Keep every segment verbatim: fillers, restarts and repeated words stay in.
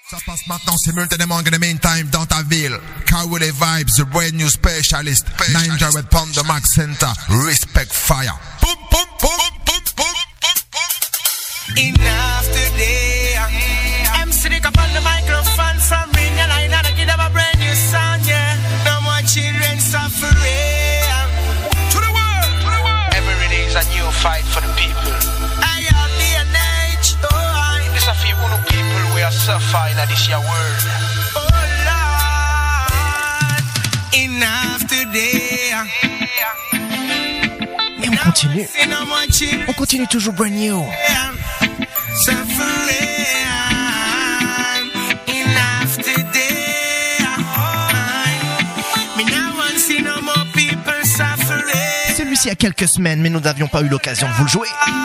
Ça passe maintenant simultanément in the meantime dans ta ville. Cowley Vibes, the brand new specialist. nine hundred pound the Max Center. Respect fire. Boom, boom, boom, boom, boom, boom, boom. Enough today. I'm sitting up on the microphone from ring and I know to give them a brand new song, yeah. No more children suffering. To the world, to the world. Every day is a new fight for the people. I am the age, oh I. This a few uno people we are suffering in this year world. Oh Lord, enough today. Et on continue. On continue toujours brand new. Celui-ci il y a quelques semaines, mais nous n'avions pas eu l'occasion de vous le jouer.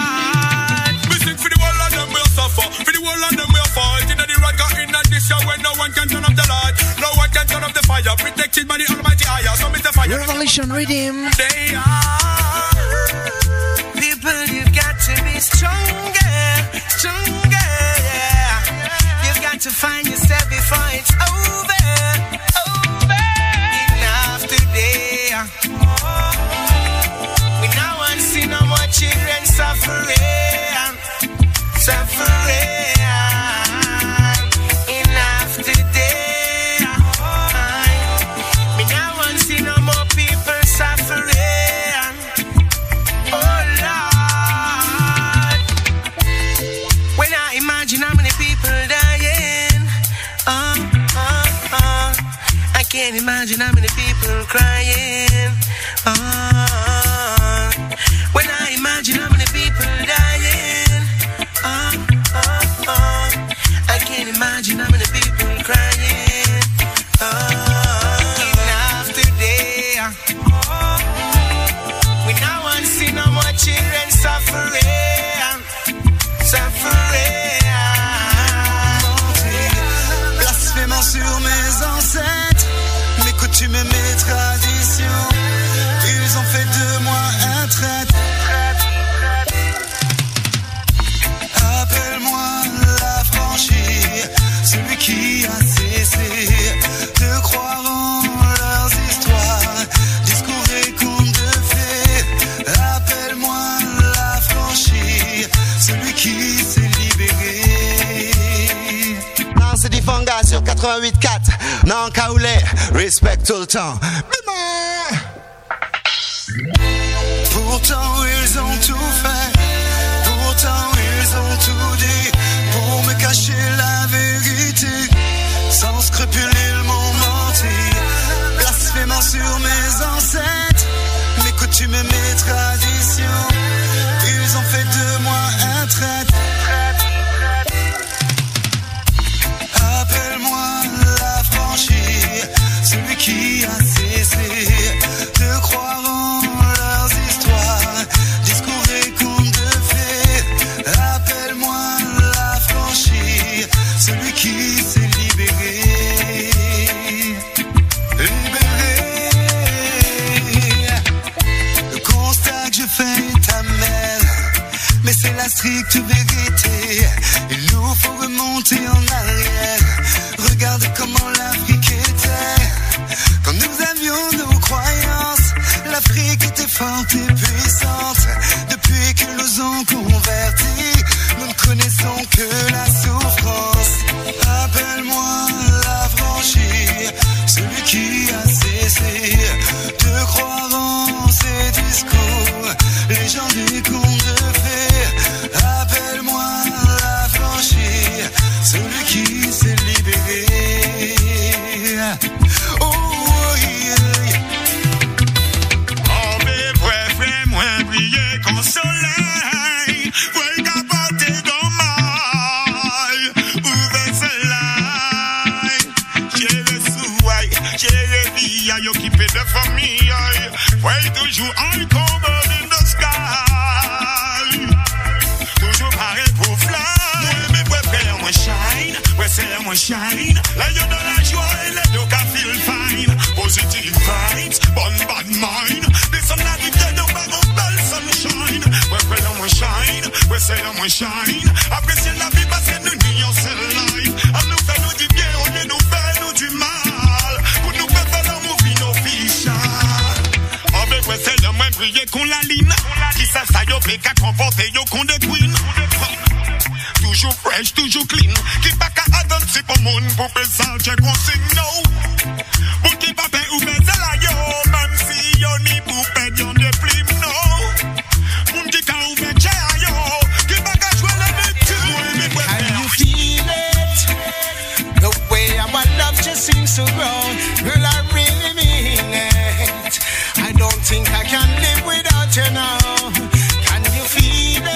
Revelation Rhythm. People, you've got to be stronger, stronger, yeah. You've got to find yourself before it's over, over. Enough today. We now want to see no more children suffering, suffering. Enough today. We now want to see no more people suffering. Imagine how many people dying. Oh, oh, oh. I can't imagine how many people crying. Oh, when I imagine how many people dying. Oh, oh, oh. I can't imagine how many people crying. Oh, enough today. We now want to see no more children suffering, suffering. Sur mes ancêtres, mes coutumes et mes traditions, ils ont fait de moi un traître. Appelle-moi l'affranchi, celui qui a cessé de croire en leurs histoires, discours et contes de fées. Appelle-moi l'affranchi, celui qui s'est libéré. C'est du Fanga sur quatre-vingt-huit quatre. Non, Kaoulé, respect tout le temps. Pourtant ils ont tout fait, pourtant ils ont tout dit, pour me cacher la vérité, sans scrupule ils m'ont menti, blasphémant sur mes ancêtres, mes coutumes et mes traditions, ils ont fait de moi un traître. Appelle-moi l'affranchi, celui qui a cessé de croire en leurs histoires, discours et contes de fées. Appelle-moi l'affranchi, celui qui s'est libéré. Libéré. Le constat que je fais est amer, mais c'est la stricte vérité. Il nous faut remonter en arrière. Regarde comment l'Afrique était quand nous avions nos croyances. L'Afrique était forte et puissante. Depuis que nous ont convertis, nous ne connaissons que la souffrance. Appelle-moi l'affranchi, celui qui a cessé de croire en ses discours, les gens des contes de fées. Appelle-moi l'affranchi, celui qui s'est libéré. Oh yeah. Oh mes vrais frères, moi briller comme soleil, ouais capoter dans maille, ouvert soleil. J'ai le souhait, j'ai le vie, yo qui fait de famille, ouais toujours encore in the sky, toujours pareil pour fly. Mes vrais frères, moi shine, ouais c'est moi shine, là yo dans la joie et là yo can feel fine, positive vibes, bon bad mind, this some la vie de yo bag of belle sunshine, ouais frère moi shine, ouais c'est moi shine, apprécier la vie parce que nous n'y on seul life, and nous fait nous porter yo con des queen. Toujours fresh, toujours clean. Qui pas qu'à danser pour mon pour pensar che consigne no. Pour qui pas paix ou baiser la yo, même si yo ni pour perdre yon de plim no. Moun qui ka ouvert che a yo, qui pas qu'à jouer le métier. Can you feel it? The way our love just seems to grow. Girl, I really mean it. I don't think I can live without you now. Can you feel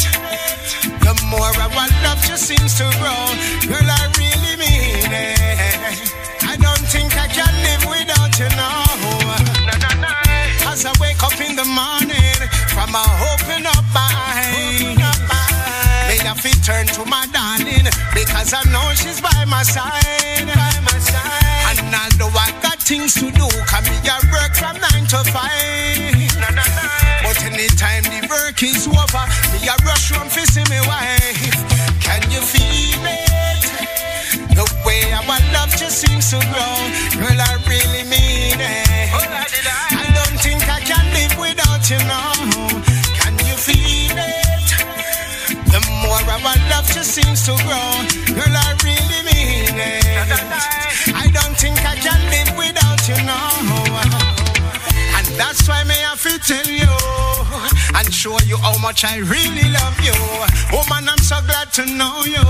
it? The more our love just seems to grow. Girl, I really mean it. I don't think I can live without you now. No, no, no. As I wake up in the morning, from a open up my eyes, may I feel turn to my darling, because I know she's by my side. By my side. And although I got things to do, can be a work from nine to five. No, no, no. But anytime the work is over, me a rush home to see me wife. Can you feel it? The way our love just seems to grow. Girl, I really mean it. Oh, I, I don't think I can live without you now. Can you feel it? The more our love just seems to grow. Girl, I really mean it. I don't think I can live without you now. And that's why me have to tell you and show you how much I really love you. Woman, I'm so glad to know you.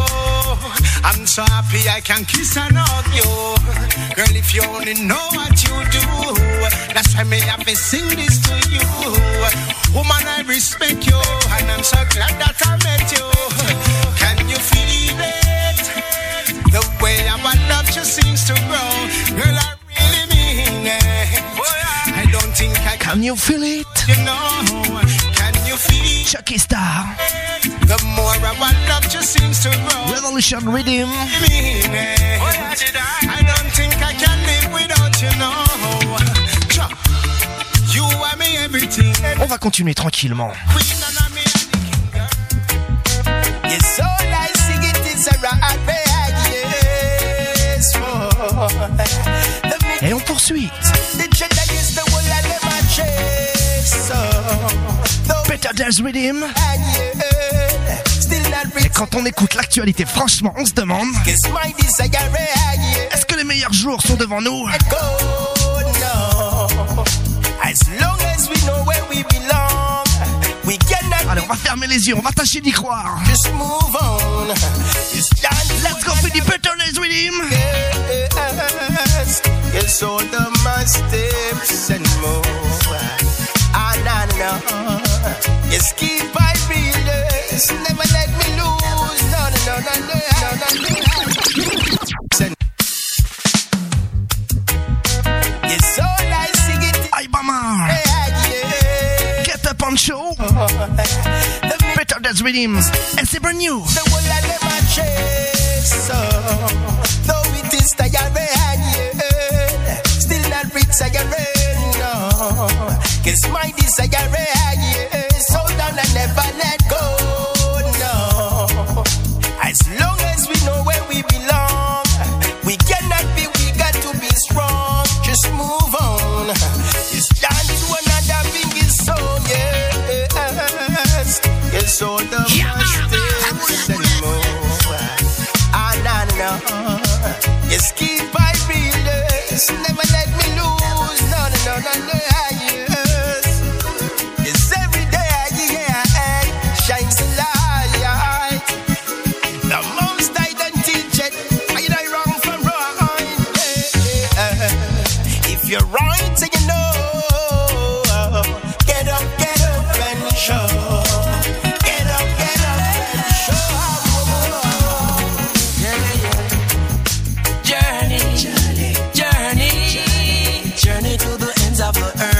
I'm so happy I can kiss and hug you. Girl, if you only know what you do, that's why me have to sing this to you. Woman, I respect you, and I'm so glad that I met you. Can you feel it? The way our love just seems to grow. Girl, I really mean it. I don't think I can. Can you feel it? You know, can you feel Chucky Star. the more our love just seems to grow? Revolution Rhythm. Mean it. I don't think I can live without you, no. You are me everything. On va continuer tranquillement. Yes, all I sing it is a right yes, for the Et on poursuit. Better Days Rhythm. Et quand on écoute l'actualité, franchement, on se demande, est-ce que les meilleurs jours sont devant nous? Allez, on va fermer les yeux, on va tâcher d'y croire. Let's go for the Better Days Rhythm. Yes, all the my steps and more. Ah, nah, nah. Yes, keep I realness. Never let me lose. No, no, no, no, no, no, no. Yes, all I sing it. Ibama. Get up on show. Better Days Rhythm. And c'est brand new. The whole I never chase. Though it is tired, still not rich, I no. Guess my desire, yes, hold on and never let go, no. As long as we know where we belong, we cannot be, we got to be strong. Just move on. It's time to another big song, yes. Yes, all the mistakes and more. Ah, nah, nah. Yes, keep I realness. Never let me lose. No, no, no, no, no. You're right, so you know. Get up, get up and show. Get up, get up and show. Yeah, yeah. Journey, journey, journey, journey to the ends of the earth.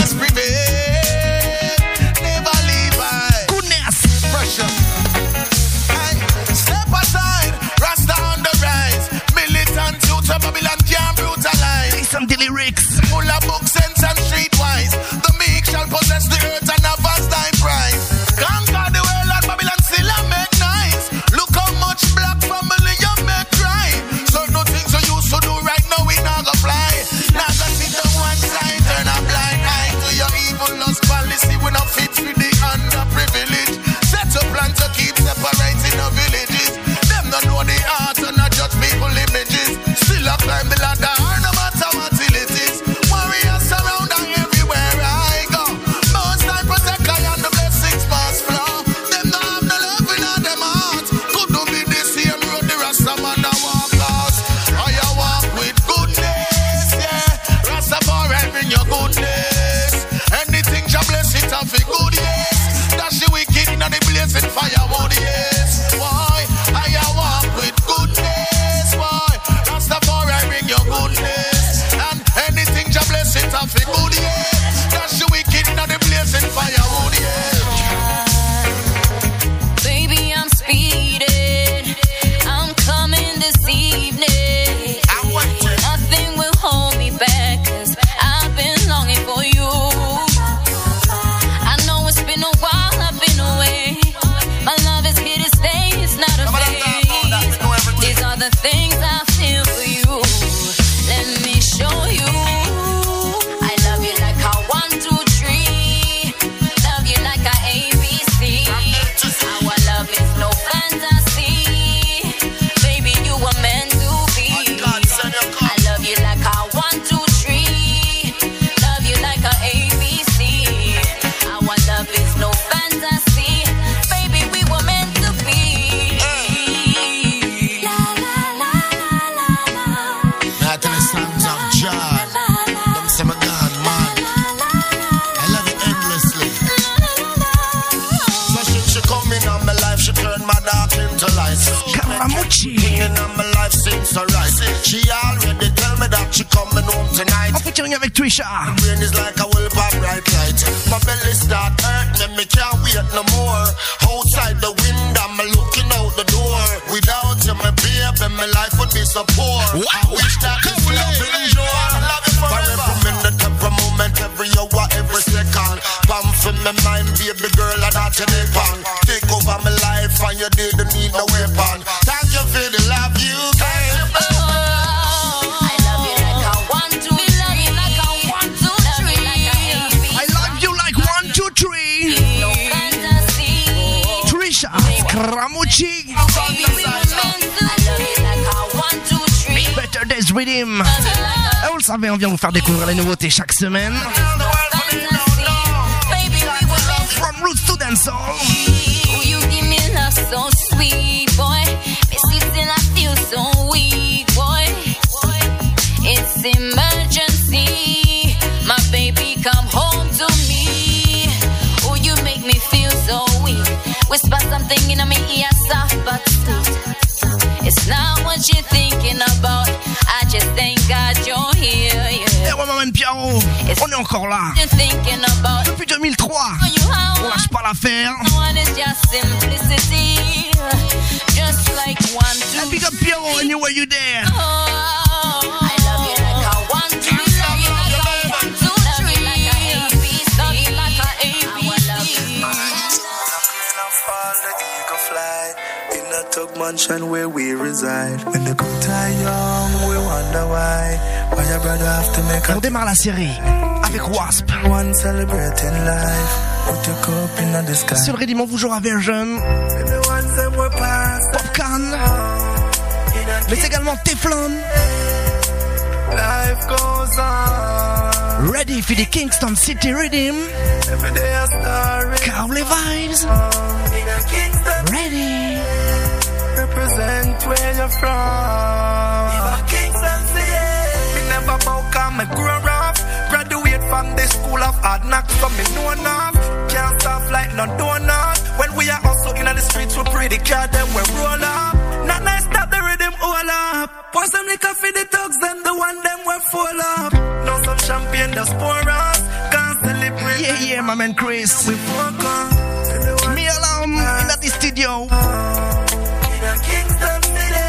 must prevail. Never leave I. Goodness. Pressure. Hey, step aside. Rasta on the rise. Militant youth of Babylon can't brutalize. Listen to lyrics. Full of book sense and streetwise. The meek shall possess the earth and have vast thy prize. Conquer the world and Babylon still a make nice. Look how much black family you make cry. So no things you used to do right now we not go fly. Now go sit down one side, turn a blind eye to your evil lust policy. We not fit for the underprivileged. Set a plan to keep separating the villages. Them don't know the art and not judge people images. Still a climb the ladder no matter what it is. Warriors surround and everywhere I go. Most I protect I and the blessings pass flow. Them not have no love in all them hearts. Could do be the same road the Rasta man a walk lost. I a walk with goodness, yeah. Rastafari bring your goodness. Anything you bless it off a good, yes. Dash the wicked in the blazing firewood, yes. Why? I a walk with goodness, why? Rastafari bring your goodness. And anything you bless it off a good, yes. Dash the wicked in the blazing firewood, yes. Baby, I'm speeding. I'm coming this evening. Nothing will hold me back, 'cause I've been longing for you. I know it's been a while, I've been away. My love is here to stay, it's not a phase. These are the things I feel for you. Let me show you. I love you like a one, two, three. Love you like a A B C. Our love is no fantasy. Baby, you were meant to be. I love you like a one, two, three. Love you like a A B C. Our love is no fantasy. Baby, we were meant to be. La la la la la la. Now to the songs of John. Them say my God, man. I love it endlessly. So she, she come in on my life, she turn my dark into light. Karamuchi. Singing on my life seems so right. She already tell me that she coming home tonight. En featuring avec Trisha. Brain is like a well pop bright light. My belly start hurting, me can't wait no more. Outside the window, I'm looking out the door. Without you, my baby, my life would be so poor. I wish that this love will endure. Love it forever. Every minute, every moment, every hour, every second. Bam for my mind, baby girl, and that's your nipple. Take over my life, and you didn't need no weapon. Thank you for the love you gave. I love you like a one, two, love you like a one, two, three. I love you like one, two, three. No fantasy. Trisha. Karamuchi. Baby, we were meant to be. I love you like a one, two, three. Better Days Rhythm. Et vous le savez, on vient vous faire découvrir les nouveautés chaque semaine. Baby, we were meant to From roots to dancehall. be. You give me love so sweet, boy. Miss you till I feel so weak, boy. It's emergency. My baby, come home to me. Oh, you make me feel so weak. Whisper something in my ear, soft but sweet. It's not what you're thinking about. I just thank God you're here, Et yeah. ouais, maman Piaro, on est encore là. You're thinking about Depuis deux mille trois, you how on lâche pas l'affaire. one is just simplicity. Just like one, two, And big up Piaro, anywhere you there. oh, I love you like a one, two, love you like a one, two, three, like a A B C, love you like a A B C. In a tug mansion where we reside. When the good are young, we wonder why. Why your brother have to make On démarre la série avec Wasp. one celebrating life. Put your cup in the sky. Sur le Redim, on vous jouera Version, Baby, once them were past. Popcorn, mais également Teflon. Life goes on. Ready for the Kingston City Rhythm. Every day a story. Cowley Vibes. In a Kingston, Ready. represent where you're from. In a Kingston City. Me never bow, come and grow rough. Graduate from the school of hard knocks, so me know enough. Can't stop like no donut. When we are also in the streets, we pretty car, then we roll up. Not nice, stop the rhythm all up. Pour some liquor for the thugs, then the one them we full up. Now some champagne, just pour us. Can't sell Yeah, yeah, my man Chris. Me alone in that studio. In a Kingston City,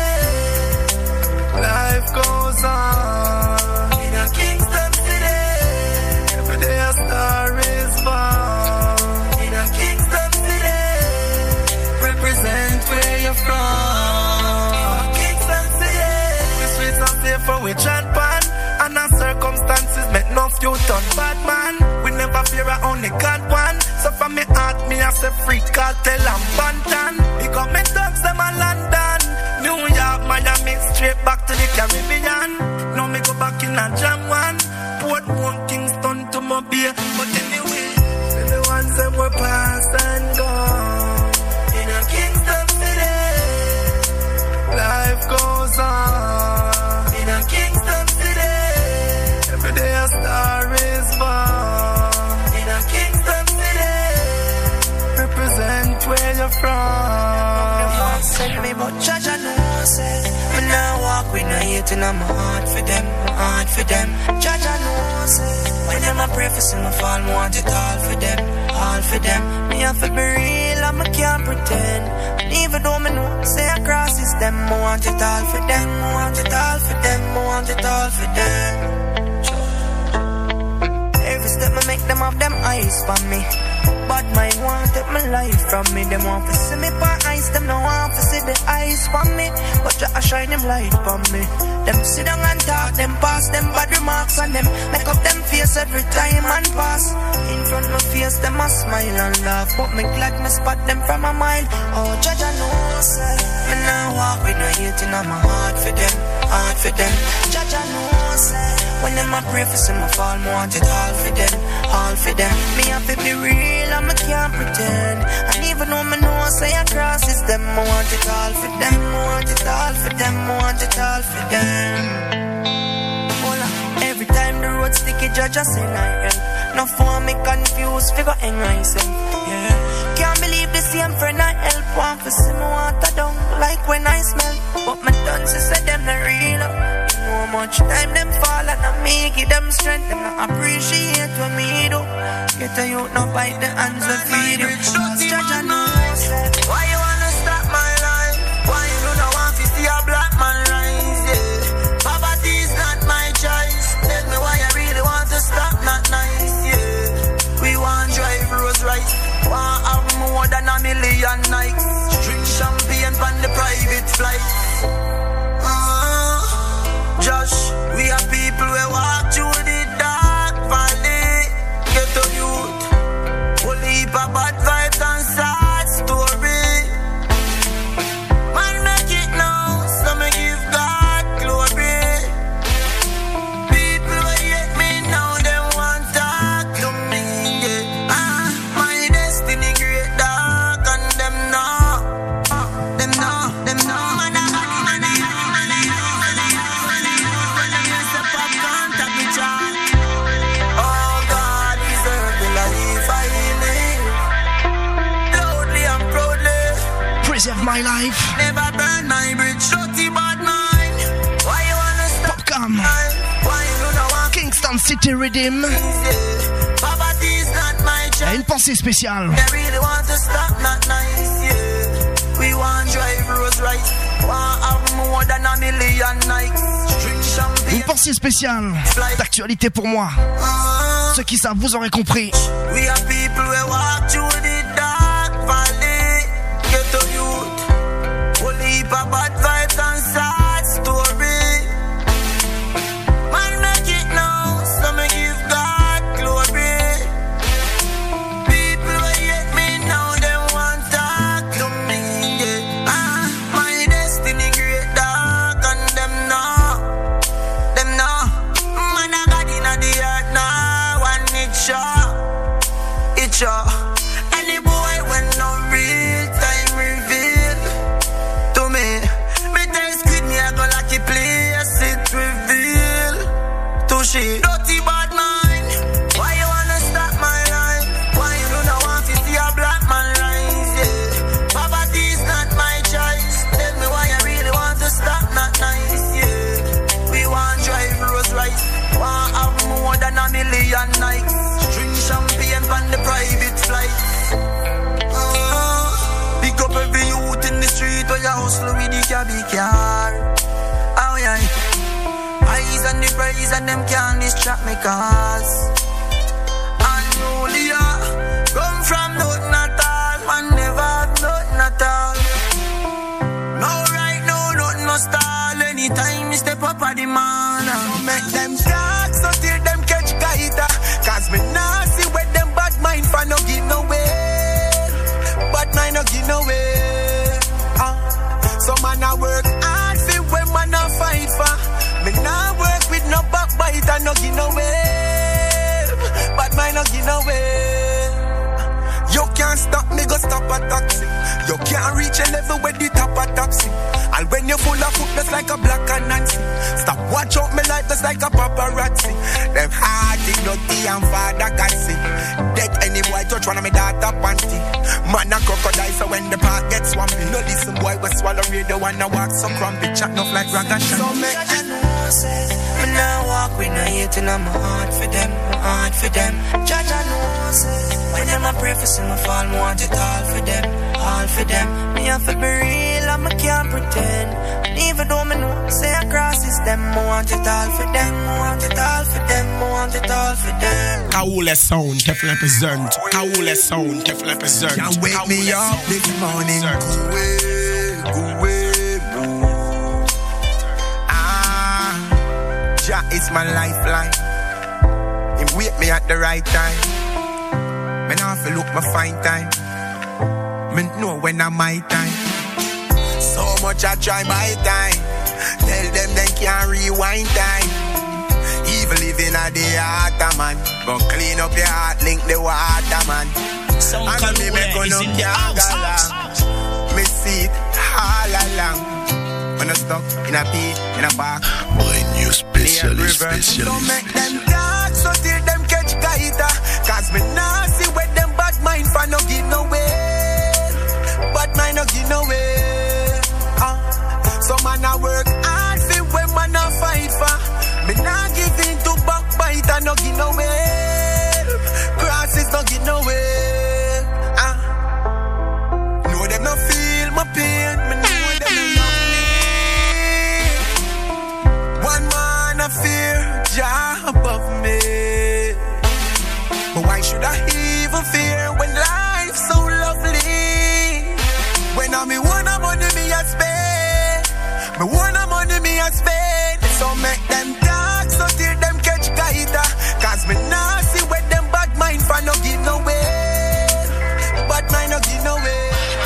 life goes on. In a Kingston City, every day a star is born. In a Kingston City, represent where you're from. In a Kingston City, the streets are safe for we chat pan. And our circumstances make no few turn bad man. We never fear I only got one. So from me heart me I say free cartel and bantan. We got me thugs them a London, New York, Miami, straight back to the Caribbean. Now me go back in a jam one. Portmore, Kingston to Mobile. But anyway, the ones that were past and gone. In a Kingston City, life goes on. In a Kingston City, every day a star is born. In a Kingston City, represent where you're from. Send me but judge and know say me now walk with no hate in my heart for them, heart for them. Judge and know say when them a pray for some fall, me want it all for them, all for them. Me have to be real and me can't pretend. And even though me know say across is them, me want it all for them, me want it all for them, me want it all for them. Every step I make them have them eyes for me. But my want take my life from me. Them want to see me by eyes, them no want to see the eyes from me. But I shine them light from me. Them sit down and talk, them pass them bad remarks on them. Make up them face every time and pass. In front of my face, them a smile and laugh. But me glad me spot them from a mile. Oh, judge I know, say me now walk with no hate in my heart for them, heart for them. Judge I know, say when them a pray for some fall, me want it all for them, all for them. Me have to be real and me can't pretend. And even though me know say across is them, me want it all for them, me want it all for them, me want it all for them. Hola, every time the road sticky, judge I say I help. No for me confused, figure hang myself. Yeah, can't believe the same friend I help. Want to see me water down like when I smell. But my dance said them not real up. How much time them fall and I me give them strength. Them not appreciate what me do. Get a youth not bite the hands of feed you. Just judge and know. Why you wanna stop my life? Why you don't want to see a black man rise? Yeah, poverty is not my choice. Tell me why you really want to stop, not nice. Yeah, we want drive Rolls Royce. Want have more than a million nights. Drink champagne on the private flight. Josh, we are people who walk through the dark valley. Get to youth, we'll leave a bad vibes and sad story. Man make it now, so me give God glory. People who hate me now, they want talk to me. Yeah. Ah, my destiny great dark and them know, them know, them know. Preserve my life. Never burn my bridge, shorty bad mind. Why you wanna stop? Popcom. Why you don't want Kingston City Rhythm. Poverty is not my choice. Une pensée spéciale. They really want to stop, not nice, yeah. We want drive Rolls Royce. Want have more than a million nights. Drink champagne. Une pensée spéciale d'actualité pour moi. Uh, Ceux qui savent, vous aurez compris. We are people who walk through the dark valley. Get to youth, we'll leave a bad vibes and sad story. Man make it now, so me give God glory. People who hate me now, they want talk to me. Yeah. Ah, my destiny great dark and them know, them know. Man I got inna the earth now, and it sure, it sure. enemies and them can't distract me cause unruly, yeah. Come from nothing at all, man never have nothing at all. No right, no nothing, no stall. Anytime you step up at the man, so make them talk, so till them catch gaita. Cause me nah see where them bad mind for no give no way. Bad mind no give no way. uh, So man I work hard for when man I fight for. Me nah work with no backbiter, no give no way. Bad mind no give no way. You can't stop me, go stop a taxi. You can't reach a level where the top of taxi. And when you're full of footness like a black and Nancy, stop watch out me life just like a paparazzi. Them hearty, dirty and father can see. Dead any boy touch one of me daughter panty. Man a crocodile so when the park gets swampy. No listen boy we swallow radio and I walk so crumpy. Chat enough like Ragashan. So make I know say me now walk with no hate and I'm hard for them, hard for them. Judge I know say when them a pray for some I fall, me want it all for them, all for them. Me have to be real and me can't pretend. And even though me know say I cross is them, me want it all for them, me want it all for them, me want it all for them. Kaule sound, Teflon represent. Kaule sound, Teflon represent. Can't wake Kaule me up this morning. Go away, go away, boo. Ah, Jah is my lifeline. He wake me at the right time. Me now have to look my fine time. Me know when I'm my time. So much I try my time. Tell them they can't rewind time. Evil living at the heart, man. But clean up your heart, link the water, man. And me make on no can't me see it all along. When I stuck in a beat, in a park. Brand new specialist, specialist. So make them dark, so till them catch gaita. Cause me nah see where them bad mind for no give no way. Bad mind no give no way. uh, So man I work hard for when man I fight for. Me nah give in to backbite and no give no way. Crosses no give no way. uh, Know them no feel my pain. Me know them no love me. One man I fear Jah above me. But why should I even fear when life's so lovely? When I'm in one money me I spend, me one money me I spend. So make them dark, so till them catch gaita. Cause me nah see where them bad mind for no give no way. Bad mind no give no way.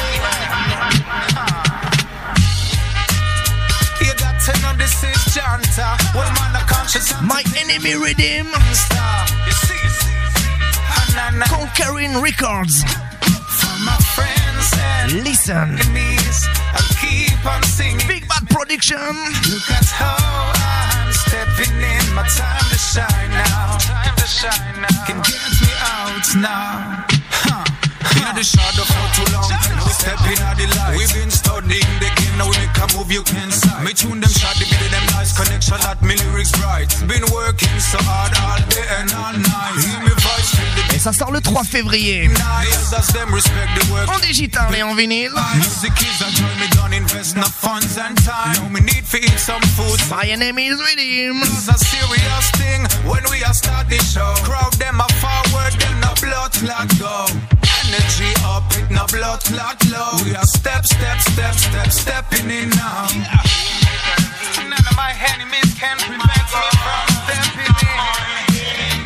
You got to know this is Janta. What man a conscious My enemy rhythm. You see, Conquering Records. For my friends and Listen. enemies, I'll keep on singing. Big Bad Production. Look at how I'm stepping in. My time to shine now. Time to shine now. Can get me out now. Huh. You know the shadow for too long. Now we step in at the light. We've been studying the game. Now we make a move you can sight. Me tune them shot, the video them nice connection. That me lyrics bright. Been working so hard all day and all night. Hear me voice, feel the Et ça sort le trois février. nice. Them respect the work. En digital et en vinyle. Music is a joy, me don't invest no funds and time. Now me need to eat some food. My enemy's rhythm. It's a serious thing when we are start the show. Crowd them a forward, them no blood clot go. Energy up, it no blood clot low. We are step, step, step, step, stepping in now. Yeah. None of my enemies can prevent me from stepping in.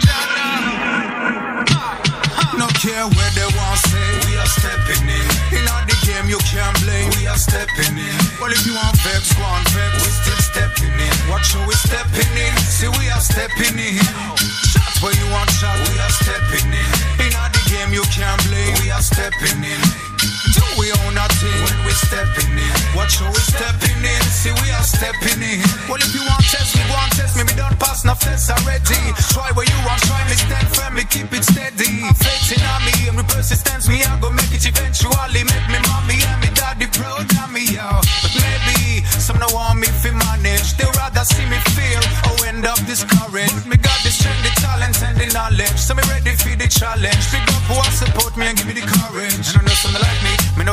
No care where they want say, we are stepping in. In all the game you can't blame, we are stepping in. Well if you want vex, go on vex, we still stepping in. Watch how we stepping in, see we are stepping in. Shots where you want shot, we are stepping in. In all the game you can't blame, we are stepping in. Do we own our thing when we stepping in? Watch how we stepping in, see we are stepping in. Well if you want test me, go on test me, me don't pass no fence already. Try where you want, try me stand firm, me keep it steady. Faith in me and with persistence, me I go make it eventually. Make me mommy and me daddy proud of me, yo. But maybe some don't want me to manage, they rather see me fail or end up discouraged. Me got the strength, the talent and the knowledge, so me ready for the challenge. Big up who support me and give me the courage. And I know some like me, me know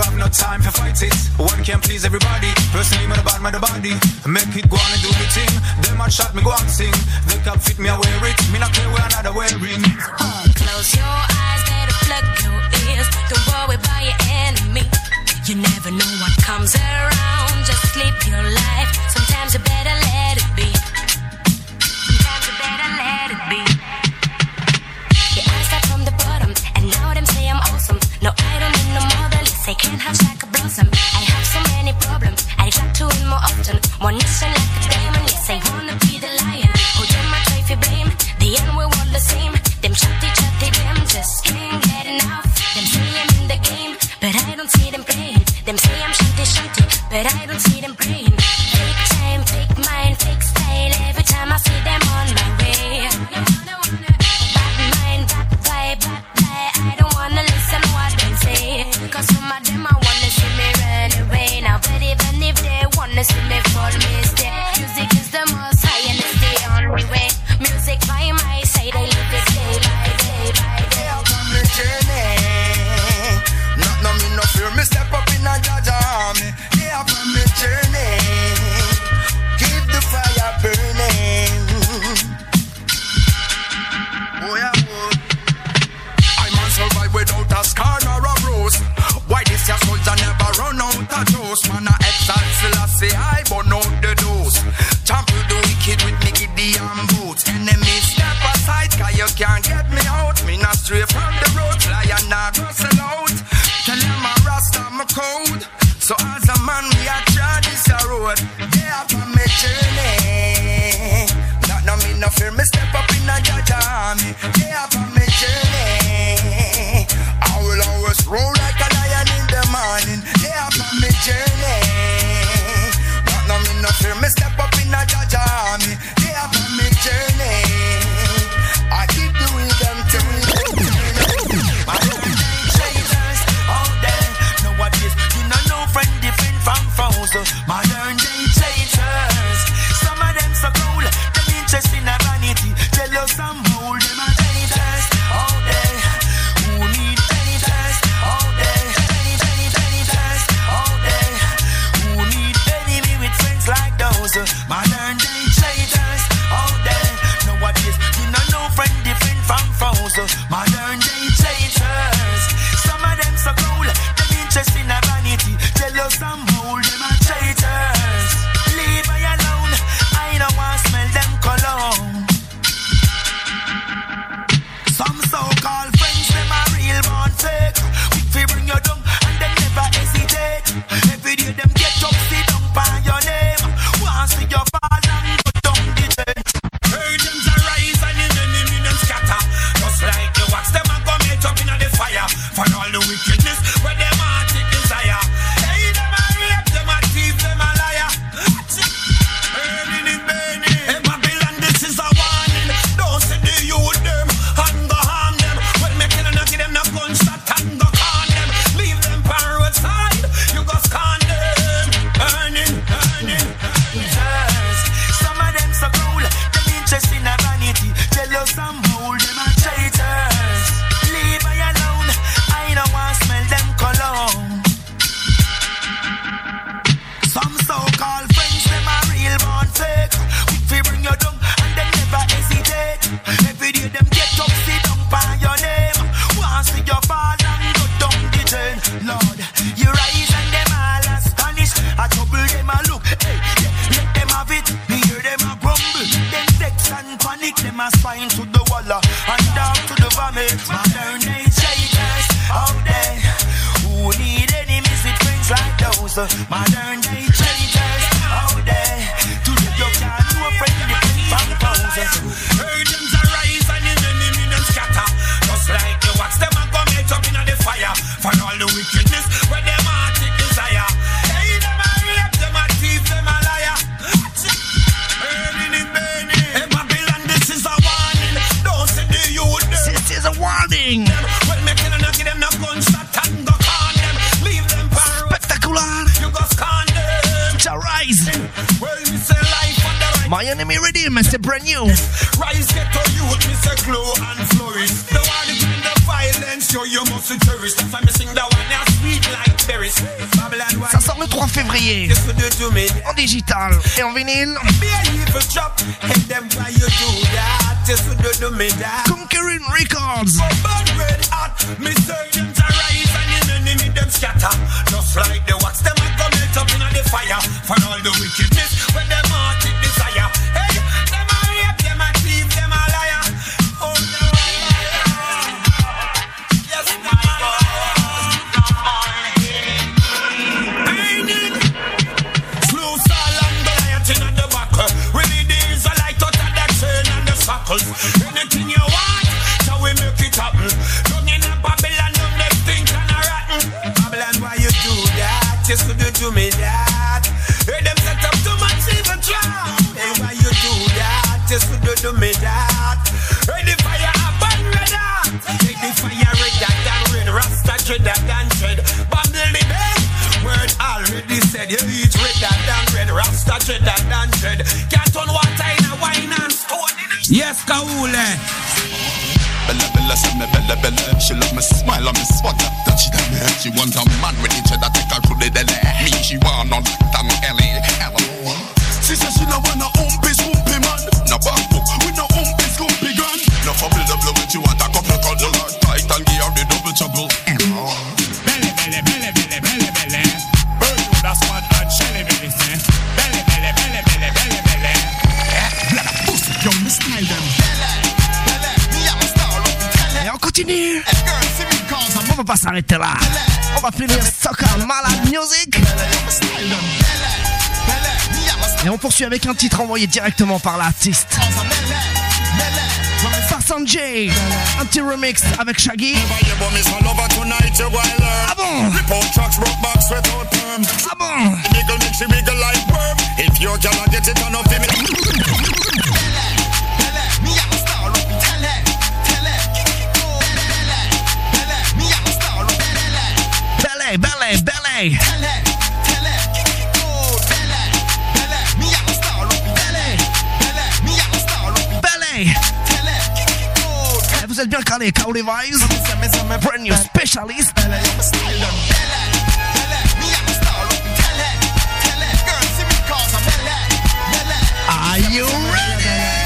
have no time for fight it. One can't please everybody. Personally, man, about my body. Make it go on and do the thing. Them a shot me go and sing. They can fit me, I wear it. Me not care where another wearing. Uh, close your eyes, let it plug your ears. Don't worry about your enemy. You never know what comes around. Just live your life. Sometimes you better let it be. Sometimes you better let it be. Yeah, I start from the bottom, and now them say I'm awesome. No, I don't need no more than this. I can't have like a blossom. I have so many problems. I try to win more often. One nation like a diamond. Yes, I wanna be the lion. Who them I try to blame? The end we all the same. Them chatty chatty them just can't get enough. Them say I'm in the game, but I don't see them playing. Them say I'm shanty shanty, but I don't see them praying. Fake time, fake mind, fake style. Every time I see them on my way. Bad mind, bad vibe, bad lie. I don't wanna listen what they say. Cause some of them I wanna see me run away now. But even if they wanna see me fall mistake, music is the most high and it's the only way. Music by my side, I live it day by day by day. Out on the journey. Not no me no fear, me step up in a Jaja army. Yeah, up on the journey. Keep the fire burning. Oh yeah, boy. I man survive without a scar nor a bruise. Why this your soldier never run out of juice? Man a exalt Selassie, I burn out the dose. Trample the wicked with me Gideon boots. Enemies step aside, cause you can't get me out. Me not stray from the road, lion not rustle out. Tell them I'm Rasta, I'm a code. So as a man, me a try this a road. Yeah, up on me journey. Not no me no fear, me step up in a Jaja army. Yeah, up on me journey. I will always roll like a lion in the morning. Yeah, up on me journey. Not no me no fear, me step up in a Jaja army. Yeah, up on me journey. I keep the rhythm to me. My traitors out there, know what is. You know no friend different from foes. Modern day traitors. Some of them so cool, them interest in a vanity. Jealous and bold, them are traitors out there. Who need traitors out there? Any, any, traitors out there. Who need enemy with friends like those? Modern day traitors out there. Know what is. You know no friend different from foes. Modern day traitors. Some of them so cool, them interest in a vanity. Jealous and bold, them are traitors. Leave me alone, I don't want to smell them cologne. Some so-called friends, them are real born fake. If we bring you down and them never hesitate. Every day them get up, sit down by your name. Want see your fall and go down the chain. Urgents arise and the enemy them scatter. Just like the wax, them a go melt up in the fire. For all the wickedness where them heart it desire. Hey, them a rape, them a thief, them a liar. Burning it, burning. Hey, Babylon, this is a warning. Don't say the youth them and go harm them. Well, make it not give them no gunshot and go con them. Leave them by roadside, you go scan them. Burning, burning, burning. Some of them so cool, them interest in a vanity. Jealous and bold, them a traitors. Leave me alone, I don't want to smell them cologne. Some so-called friends, them are real born fake. If we bring you down and them never hesitate. Every day them get up, sit down by your name. Want see your fall and go down the drain. Lord, you rise and them all astonished. I trouble them a look, hey, yeah, let them have it. Me hear them a grumble. Them vex and panic, them a spine to the wall and down to the vomit. Modern day traitors out there. Who need enemies with friends like those? Modern day traitors out there. Today you can't know a friend different from foes. Urgents arise and the enemy them scatter. Just like the wax, them a go melt up in the fire. For all the wickedness where them heart it desire. Hey, them a rape, them a thief, them a liar. Burning it, burning. Hey, Babylon, this is a warning. Don't say the youth them. This is a warning. Well, make it not give them no gunshot and go con them. Leave them for Spectacular. you go scan them. To rise. Well, me say life on the right. My enemy redeemed, Mister Brand New. Rise, get to youth, me say glow and flourish. The one who bring the violence, show you must cherish. That's why me sing the one that's sweet like blackberries. Babylon why Ça sort le trois février. you do to me. En digital et en vinyle. Be a evil drop, and them why you do that. You do to me that. Conquering Records. So bad red hot, me surgeons arise and the enemy them scatter. Just like the wax, them a go melt up in the fire. For all the wickedness when them heart it desire. Hey, them a rape, them a thief, them a liar. Oh no, yes, them a liar. I need slow Saul and Goliath in the back. Really these are like out of the chain and the shackles. Anything you want, so we make it happen. Don't in a Babylon, them they stink and a rotten. Babylon, why you do that? You should do me that. Hey, them set up too much evil drown. Hey, why you do that? You should do me that. Hey, the fire up and red hot. Take the fire redder than red, Rasta dreader than dread. Bundle the bed. Word already said, you eat redder than red, Rasta dreader than dread. Can't turn water in a wine and stone. Yes, Kaule. Bella Bella said me Bella Bella. She love me smile and me swagger. That she done me. She want a man with each other take her to the deli. Me she want on damn Ellie. She said she no want no umpy scoopy man. No back book with no umpy scoopy gun. No for build a blow with you want a couple cuddle. Tight and give her the double trouble. Bella Bella Bella Bella Bella Bella. Burn you that's what and Shelly Belly say. Bella Bella Bella Bella Bella Bella. Bella pussy young me style them. Et on continue. On va pas s'arrêter là. On va finir Soccer Malade Music. Et on poursuit avec un titre envoyé directement par l'artiste. Par Sanjay. Un petit remix avec Shaggy. Ah bon? Ah bon? Belly, belly, belly. Belly. Vous êtes bien calés, Kaole Vibes. Brand new specialist. Are you ready?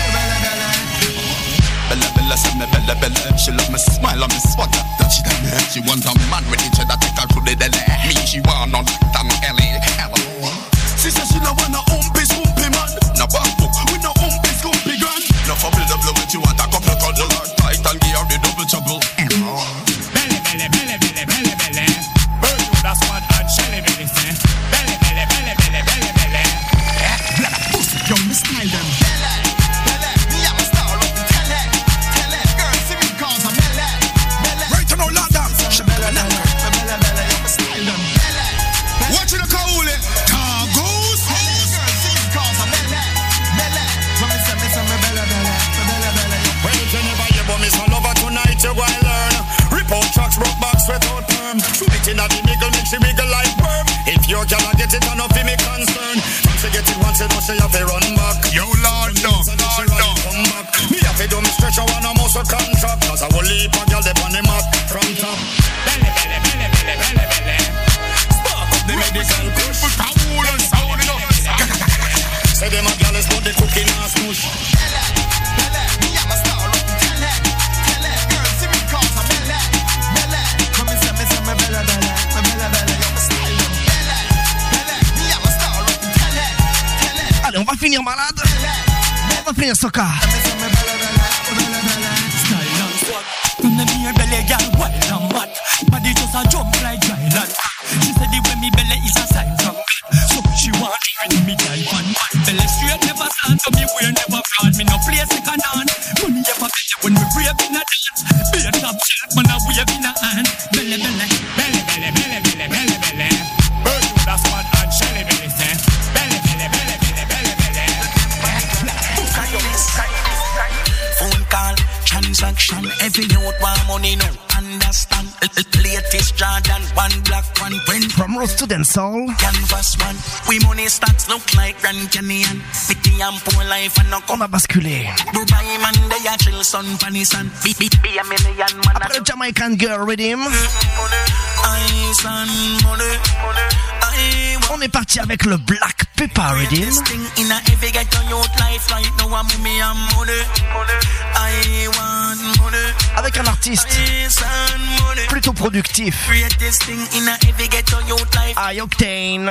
Bella Bella said me Bella Bella. She love me smile and me swagger. That she done me. She want a man with each other take her to the deli. Me she want on damn Ellie. She said she no want no umpy scoopy man. No back book with no umpy scoopy gun. No for build a blow with you want a couple cuddle. Tight and give her the double trouble. Bella Bella Bella Bella Bella Bella. Burn you that's what and Shelly Belly say. Bella Bella Bella Bella Bella Bella. Bella pussy young me style them. Watch the Kaole. Cargoes. Well, you never hear about me, so lover tonight you go and learn. Rip out tracks, broke backs, without perm. Shoot it in at the niggle, make she wiggle like worm. If your girl get it, enough be me concern. Once she get it, once she know she have to run back. Yo, Lord, no, Lord, no. Me have to do me stretch, I want a muscle contract. Cause I will leap a girl dip on the map from top. Bella Bella Bella Bella Bella Bella. Spark up the medical push. Say them a girl is but the cooking and smush. Allez, on va finir malade. On va finir Soca. From the near belly, girl, wild and mad. Body just a jump like dry land. She said the way me belly is a sign from God. So she want me me girl fan. Belly straight never stand, so me wear never fraud. Me no play second hand. Money ever get you when we brave in a dance. Be a top shot, man a wave in a hand. Belly, belly, belly, belly, belly, belly, belly, belly. Burn you that's what and Shelly Belly say. Belly, belly, belly, belly, belly, belly. Phone call, transaction, every youth want money now. Understand, latest Jordan, one black, one print. From Rose to Dancehall. Canvas one, we money stacks look like Grand Canyon. Picky and poor life and no come. On a basculé. Dubai man, they a chill sun, funny sun. Be, be, be a million man. Après le Jamaican Girl Rhythm. I On est parti avec le Black Pepper Rhythm. Avec un artiste plutôt productif. High Octane.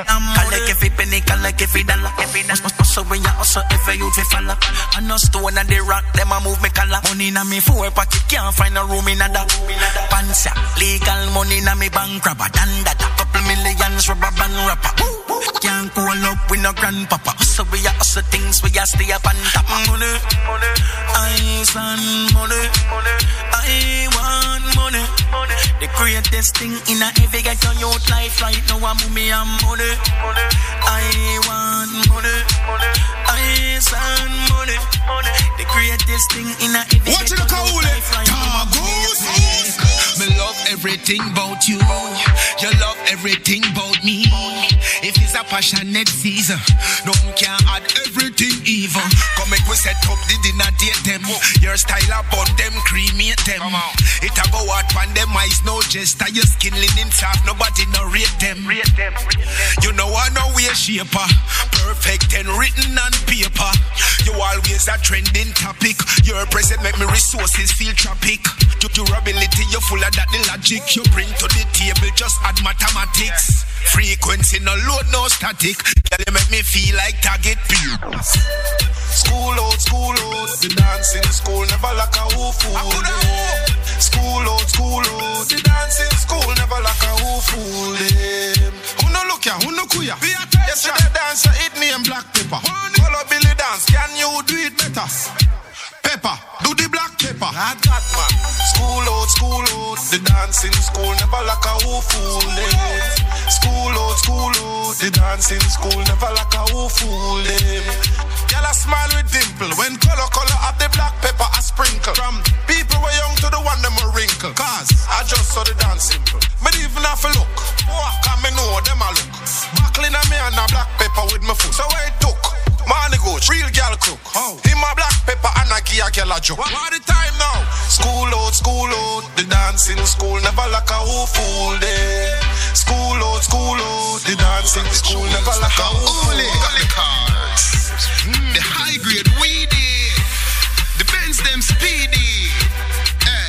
Legal money na me bank robber. Dan that a couple millions rubber band rapper. Can't call up with no grandpapa. So we a hustle things, we a stay up on top. Money, money, I want money, I want money. The greatest thing in a every ghetto youth life right now, I'm me and money. I want money, I want money. The greatest thing in a every ghetto youth life right now, I'm me. Me love everything about you. You love everything about me. If it's a passionate season, no one can add everything even. Come make we set up the dinner date them. Your style upon them, cremate them. It a go out pan them eyes, no jester. Your skin linen soft, nobody no rate them. You know I know we a shaper, perfect and written on paper. You always a trending topic. Your present make me resources feel tropic. Durability, you full of that the logic you bring to the table, just add mathematics. Frequency no load, no static. Girl, you make me feel like target pills. School out, school out. The dancing school never like a who fool. School out, school out. The dancing school never like a who fool. Who no look ya, who no kuya? Yesterday dancer hit me in Black Pepper. Follow Billy dance, can you do it better? Pepper, do the Black Pepper. I got man. School out, school out. The dancing school never like a who fool. Them. School out, school out. The dancing school never like a who fool. Them. Girl a smile with dimple. When color color of the Black Pepper I sprinkle. From people way young to the one them a wrinkle. Cause I just saw the dance simple. But even if I look, cause me know them a look. Buckling on me and a Black Pepper with my foot. So where it took? Money goat, real girl cook. Oh. Him a Black Pepper and a give a girl a joke. What, what the time now? School out, school out. The dancing school never like a who fool day. School out, school out. The dancing school never like a who fool day. Mm, the high grade weedy. The Benz them speedy. Hey.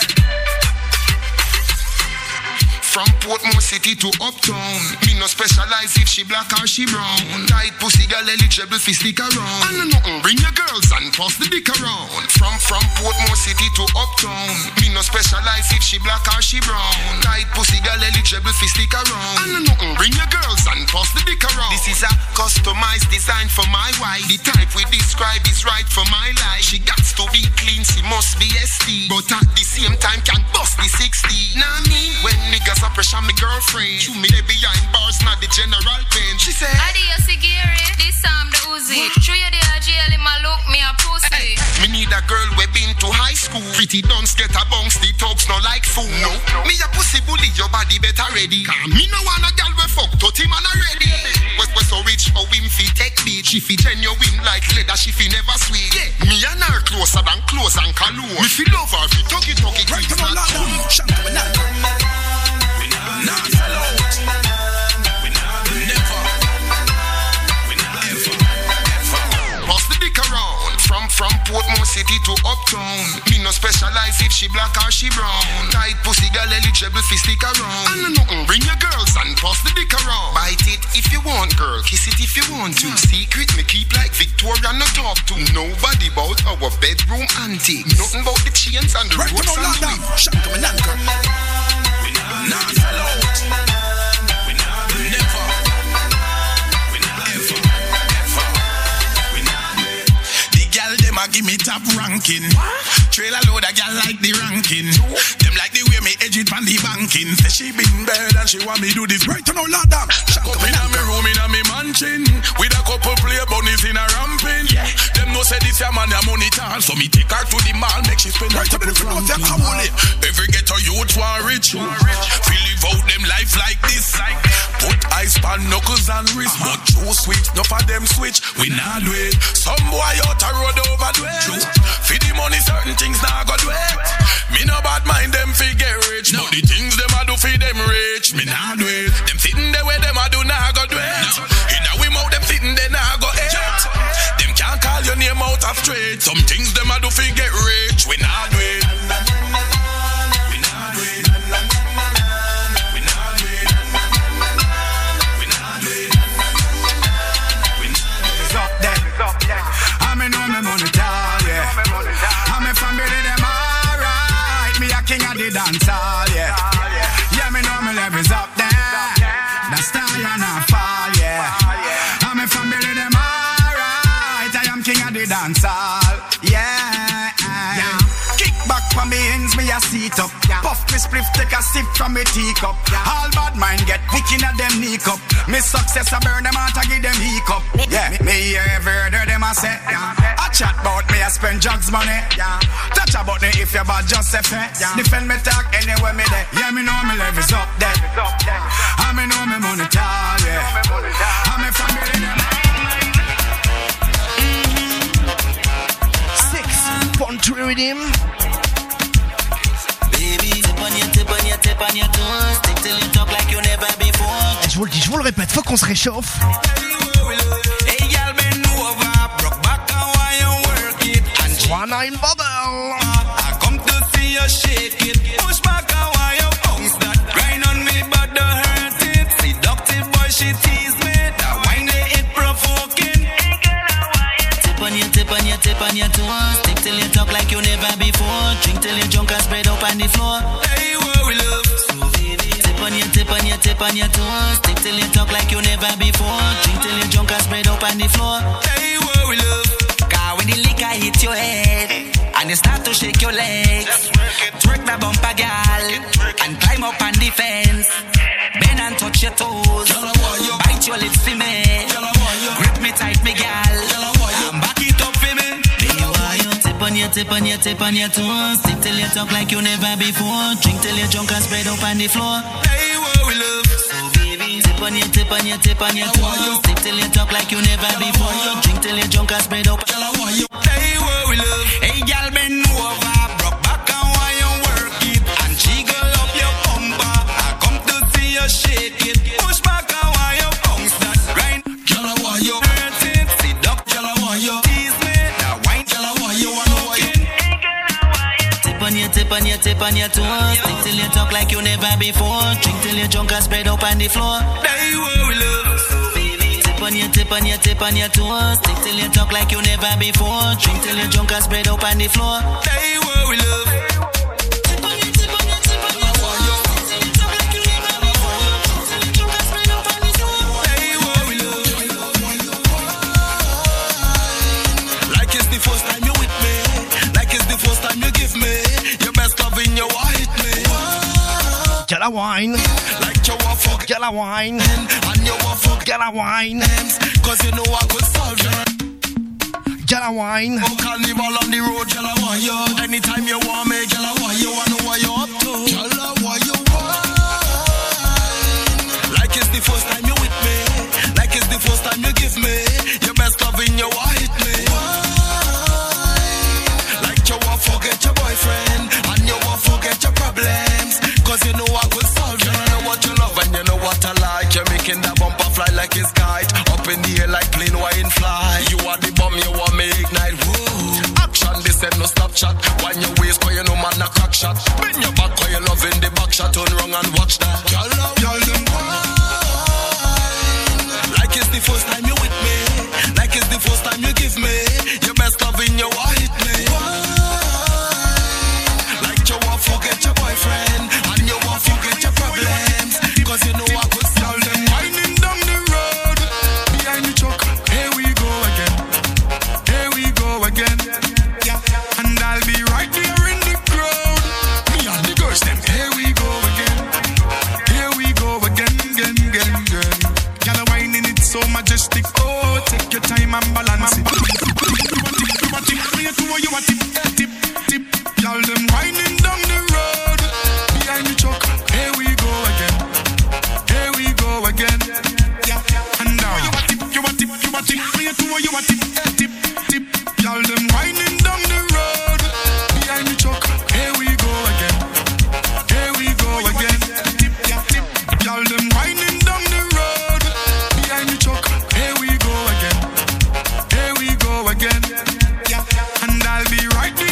From Portmore City to Uptown, me no specialize if she black or she brown. Tight pussy girl eligible fi stick around. And nothing, bring your girls and toss the dick around. From from Portmore City to Uptown, me no specialize if she black or she brown. Tight pussy girl eligible fi stick around. And nothing, bring your girls and toss the dick around. This is a customized design for my wife. The type we describe is right for my life. She got to be clean, she must be S T, but at the same time can bust the sixty. Now I mean when niggas are pressure me girlfriend, shoot me there behind bars, not the general pain. She said, Adios, Gary, this time the Uzi. Show you the jail in my look, me a pussy. Hey, me need a girl we been to high school. Pretty dunce get a bounce, the thugs no like fool. No, no. Me a pussy bully, your body better ready. Cause me no want a girl we fuck, thirty man already. West West so rich, how him fi take beat. She fi genuine like leather, she fi never sweet. Yeah, me and her closer than close and cologne. Me fi love her, fi talky talky. Right to my love, shank me now. Not sell out. We not never. We not ever, ever. Pass the dick around. From from Portmore City to Uptown. Me no specialize if she black or she brown. Tight pussy girl eligible fi stick around. And nothing, bring your girls and pass the dick around. Bite it if you want, girl. Kiss it if you want to. Secret me keep like Victoria no talk to. Nobody bout our bedroom antiques. Nothing about the chains and the ropes and the wing. Shank me nanker. Not sell out. We not never. We not ever, ever. We not. The girl them a give me top ranking. Trailer load a girl like the ranking. Them like the way me edge it on the banking. Say she been bad and she want me do this right to no ladder. Shut up in a me room in a me mansion with a couple play bunnies in a ramping. Yeah. Them no say this a man a money tall, so me take her to the mall make she spend right up in the front. Every ghetto youth want rich. Feel live out them life like this. Put ice pan knuckles and wrist, but true sweet, no for them switch. We not do it. Some boy out a road over do it. For the money certain things now go do it. Me no bad mind them fi get rich, no. But the things them a do fi them rich. dance hall, yeah. Yeah, me know my levels up there. The star and I fall, yeah. I'm a family, them alright. I am king of the dance hall, yeah. Yeah. Kick back from me ends, me a seat up. Puff me spliff, take a sip from me teacup. All bad mind get picking at them knee cup. Me success I burn them out, I give them hiccup. Yeah, me hear every word them I say. I chat about me, I spend jugs money. Touch about me if you bad just say fair. Defend me talk anywhere me there. Yeah, me know me levels up there. I me know me money tall, yeah. I me family them. Six point three with him. Baby, tip on your tip on your tip on your toes. Stick till you talk like you never before. Je vous le dis, je vous le répète, faut qu'on se réchauffe. Hey, y'all been over, broke back and why you work it. And one nine bubble. I come to see you shake it. Push back and why you bounce that. Grind on me, but the hurt it. Seductive boy, she tease me. That wine they it provoking. Tip on your tip on your tip on your toes. Stick till you talk like you never before. Drink till you drunk and spread up on the floor. Hey, what we love. Tip on your tip on your tip on your toes. Stick till you talk like you never before. Drink till you drunk and spread up on the floor. Hey, what we love. Cause when the liquor hit your head and you start to shake your legs, twerk the bumper, girl, and climb up on the fence. Bend and touch your toes. Bite your lips for me. Grip me tight, me girl. And back it up for me. Tip on your tip on your tip on your toes. Stick till you talk like you never before. Drink till you drunk and spread up on the floor. Hey, what we love. So baby, tip on your tip on your tip on your toes. Stick till you talk like you never before. Drink till you drunk and spread up. Hey, what we love. Hey, girl, bend over, broke back and why you work it and jiggle up your bumper. I come to see you shake it. Push back and why you bounce that grind. Girl, I want you hurt it. Sit up, girl, I want you tease me. That wine, girl, I want you want walking. Tip on your tip on your tip on your toes. Stick till you talk like you never before. Drink till you drunk and spread up on the floor. Hey, what we love. Tip on your tip on your tip on your toes. Stick till you talk like you never before. Drink till you drunk and spread up on the floor. Hey, what we love. Tip on your tip on your tip on your toes. Stick till you talk like you never before. Drink till you drunk and spread up on the floor. Hey, what we love. Like it's the first time you with me. Like it's the first time you give me. Your best love in your white me. Get a wine. Like you want fuck. Get a wine. And you want fuck. Get a wine. Cause you know I could solve it. Get a wine. Oh, carnival on the road, girl, I want you. Anytime you want me, girl, I want you. I know what you up to. Girl, I want you wine. Like it's the first time you with me. Like it's the first time you give me. Your best love in your white me. Like you want forget your boyfriend. And you want forget your problems. Cause you know I could solve it. You know what you love and you know what I like. You're making that bumper fly like it's kite. Up in the air like plain wine fly. You are the bomb, you want me ignite. Woo. Action, this ain't no stop chat. When you waist, cause you know man a crack shot. Bend your back, cause you love in the back shot. Turn wrong and watch that. Y'all love, y'all them wine. Like it's the first time you with me. Like it's the first time you give me. Your best love in your white me. Like you want forget your boyfriend. And you want forget your problems. Cause you know I could solve them. Winding down the road. Behind the truck. Here we go again. Here we go again. Yeah. And I'll be right there in the crowd. Me and the girls them. Here we go again. Here we go again, again, again, again. Girl, a whining it so majestic. Oh, take your time and balance it. You a tip, you a tip, you a tip, tip, tip. Girl, them whining down the road. Behind the truck. Here we go again. Here we go again. Yeah. And now you a tip, you a tip, you a tip, you a tip, you a tip, tip, tip. Y'all them whining down the road. Behind the truck. Here we go again. Here we go again. Tip, yeah, tip. Y'all them whining down the road. Behind the truck. Here we go again. Here we go again. Yeah. And I'll be right there.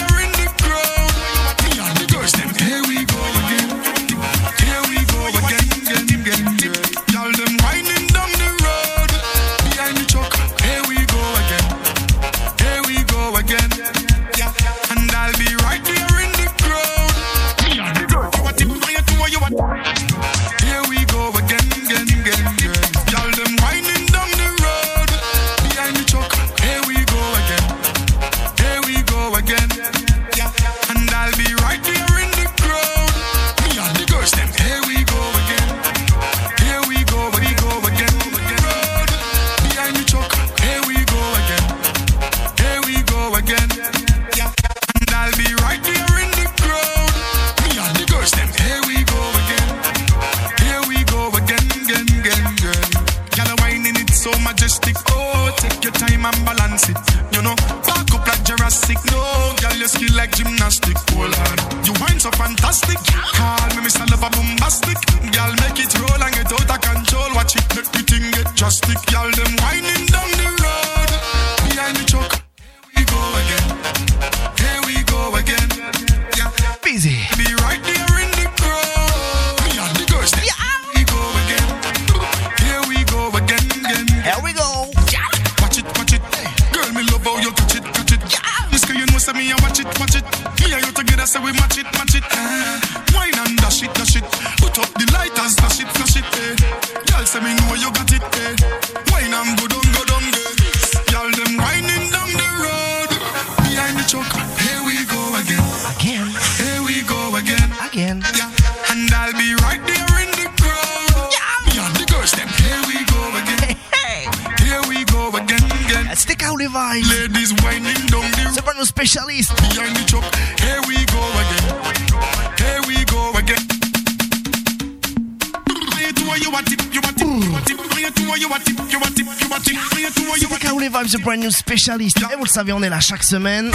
and balance it. You know, back up like Jurassic. No, girl, your skill like gymnastic. Oh Lord, you wine so fantastic. Call me Mister Lover Bombastic. Girl, make it roll and get out of control. Watch it, make the thing get drastic. Girl, them whining down the road behind the truck. Here we go again. Here we go again. Yeah, busy. Be right there in the crowd. Me and the girls. Yeah. Here we go again. Here we go again. again. Here we go. Watch it, watch it. Girl, me love how you touch it, touch it. This girl, you know, say me, I watch it, watch it. Me and you together, say we match it, match it. Uh, wine and dash it, dash it. Put up the lighters, dash it, dash it. Eh. Girl, say me know you got it. Eh. Wine and go down, go down, eh. Girl, them whining down the road behind the truck. Here we go again. Again. Here we go again. Again. Yeah. And I'll be right there in the crowd. Yeah. Me and the girls, them. Here we go again. Hey. Here we go again, again. Let's take out the vibes. Ladies whining down the road. C'est pas nos spécialistes. Behind the truck. Here we go again. Here we go again. C'est K O les vibes, the brand new spécialiste. Et vous le savez, on est là chaque semaine.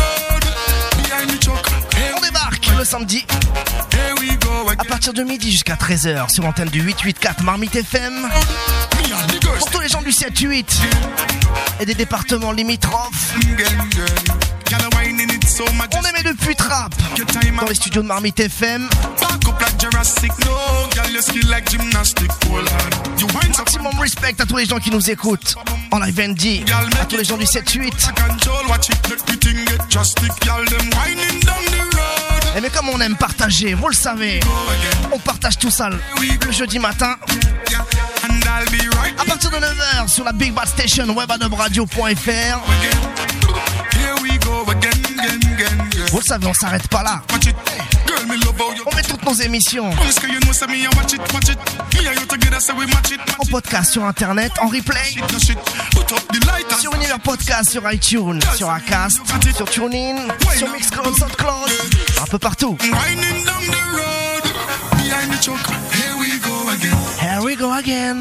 On débarque le samedi à partir de midi jusqu'à treize heures sur l'antenne du huit cent quatre-vingt-quatre Marmite F M. Pour tous les gens du sept huit et des départements limitrophes. On émet depuis Trappes dans les studios de Marmite F M. Maximum respect à tous les gens qui nous écoutent en live N D, à tous les gens du sept huit. Et mais comme on aime partager, vous le savez, on partage tout ça le jeudi matin à partir de neuf heures sur la Big Bad Station web adub radio point f r. Vous le savez, on s'arrête pas là. On met toutes nos émissions en podcast sur internet, en replay, sur Univers Podcast, sur iTunes, sur Acast, sur TuneIn, sur Mixcloud, SoundCloud, un peu partout. Here we go again.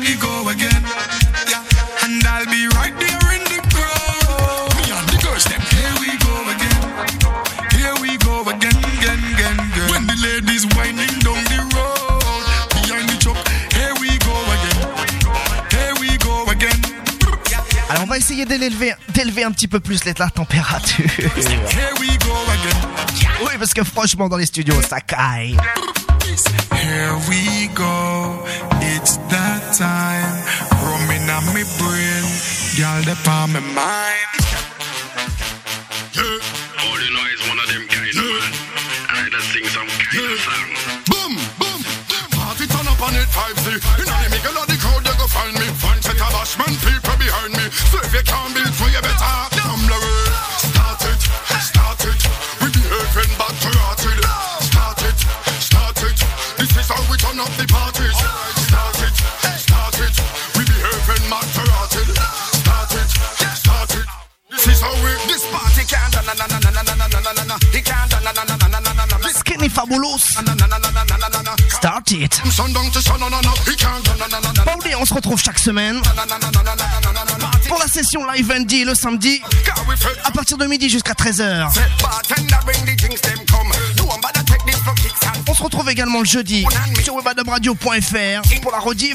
And I'll be right there in the crowd. Me and the girls, them. Here we go again. Here we go again, again, again, again. When the ladies whining down the road behind the truck. Here we go again. Here we go again. Alors on va essayer d'élever, d'élever un petit peu plus la température. Here we go again. Oui, parce que franchement dans les studios ça caille. Here we go, it's that time. Roaming on me brain, girl, the palm of mine. Yeah, all you know is one of them kind of man, and I just sing some kind of song. Boom, boom, party turn up on it five Z. You know the middle of the crowd, you go find me. One set of bashman people behind me. So if you can't beat for you better, come the way. Start it, start it. We behaving back to rotted. Start it, start it. This is how we turn up the parties. Start it, start it. We behaving back to rotted. Start it, start it. This is how we. This party can't na na na na na na na na na na. He can't na na na na na na na na. Skinny Fabulous. Start it. Bon, on se retrouve chaque semaine pour la session live N D le samedi à partir de midi jusqu'à treize heures. On se retrouve également le jeudi sur web adub radio point f r pour la rediff.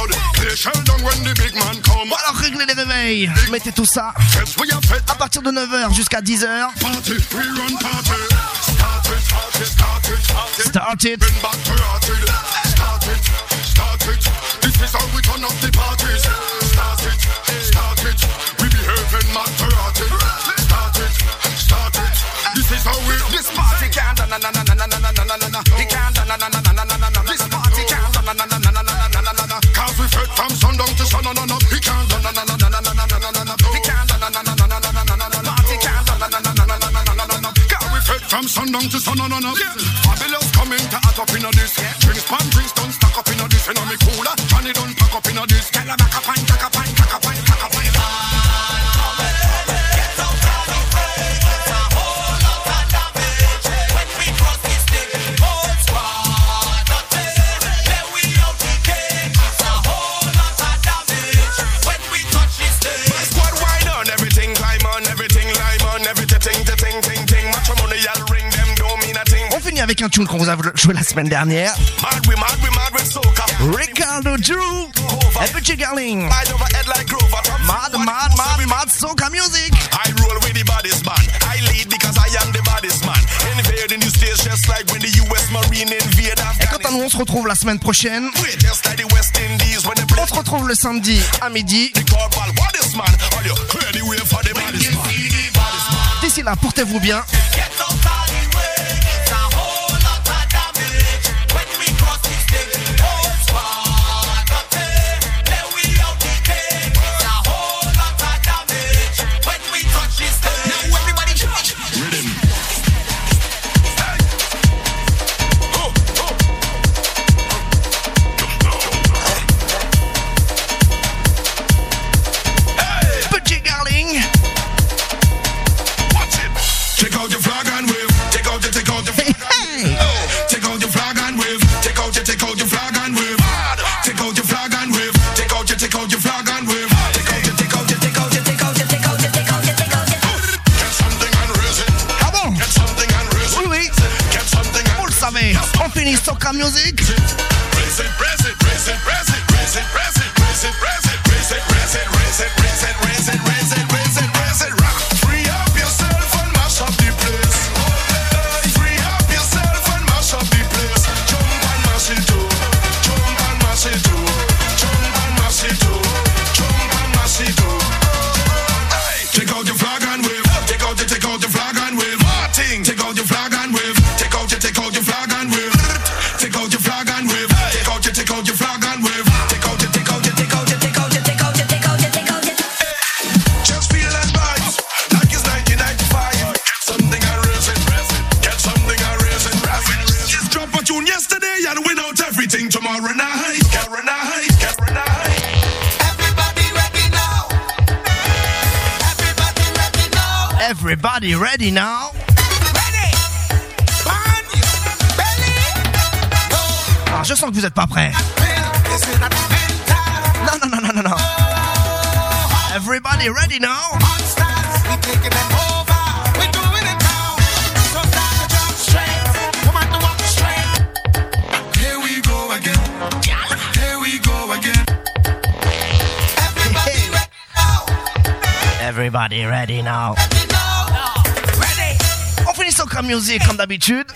Bon, alors réglez les réveils, mettez tout ça à partir de neuf heures jusqu'à dix heures. Start it. Start it, start it. This is how we turn up the parties. Start it, start it. We behaving mad karate. Start it, start it. This is how we. This party can't na na na na na na na na na na. He can't na na na na na na na na. This party can't na na na na na na na na na. Cause we fed from sundown to sun on up. He can't na na na na na na na na na na. He can't na na na na na na na na na. Party can't na na na na na na na na na. Cause we fed from sundown to sun on up. Fabulous coming to hot up in this. Drinks pan drinks don't stack up in this. And I'm a cooler. Johnny don't pack up in this. Tell her back up and back up and back up and back up and back up. Everything like avec un tune qu'on vous a joué la semaine dernière. Ricardo Drew et Petit Garling. Mad, mad, mad, mad soca music. I roll with the baddest man. I lead because I am the baddest man. Invading the stage just like when the U S Marine invade Afghanistan. Et quant à nous, on se retrouve la semaine prochaine. On se retrouve le samedi à midi. D'ici là, portez-vous bien. On finit soca music. Everybody ready now? Ah, je sens que vous n'êtes pas prêts. Non, non, non, non, non, non. Everybody ready now? Here we go again. Here we go again. Everybody ready now? On finit soca music comme d'habitude.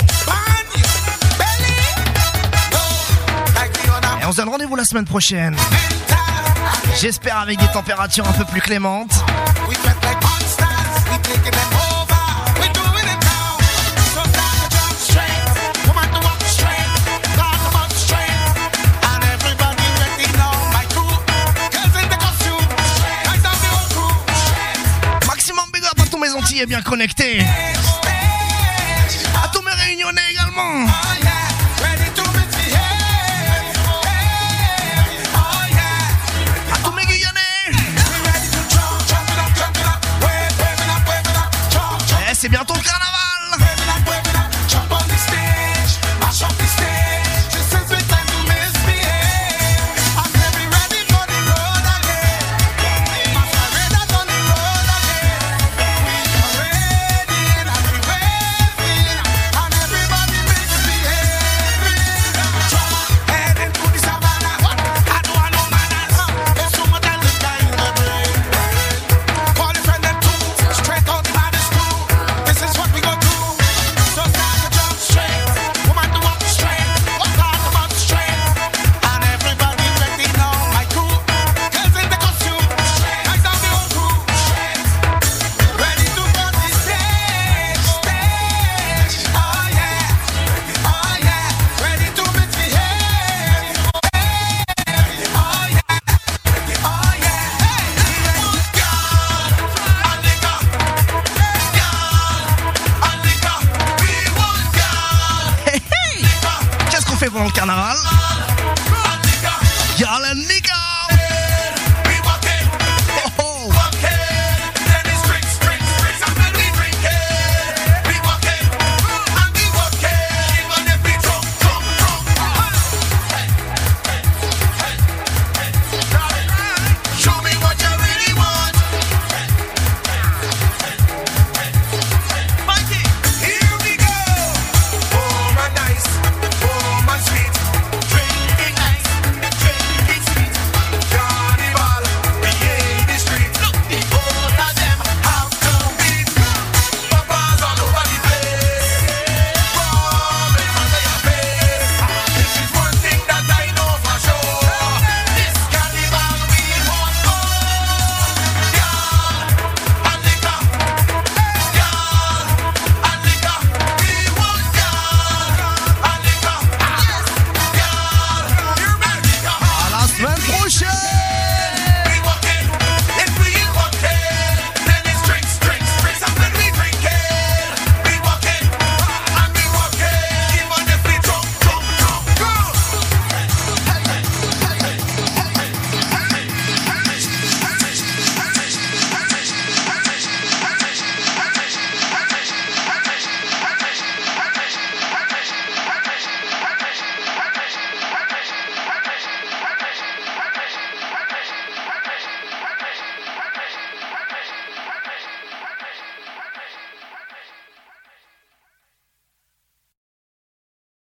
Et on se donne rendez-vous la semaine prochaine. J'espère avec des températures un peu plus clémentes. Maximum big up à tous mes Antillais bien connectés. À tous mes Réunionnais également. C'est bientôt le carnaval. Pendant le carnaval. Y'a la Nika.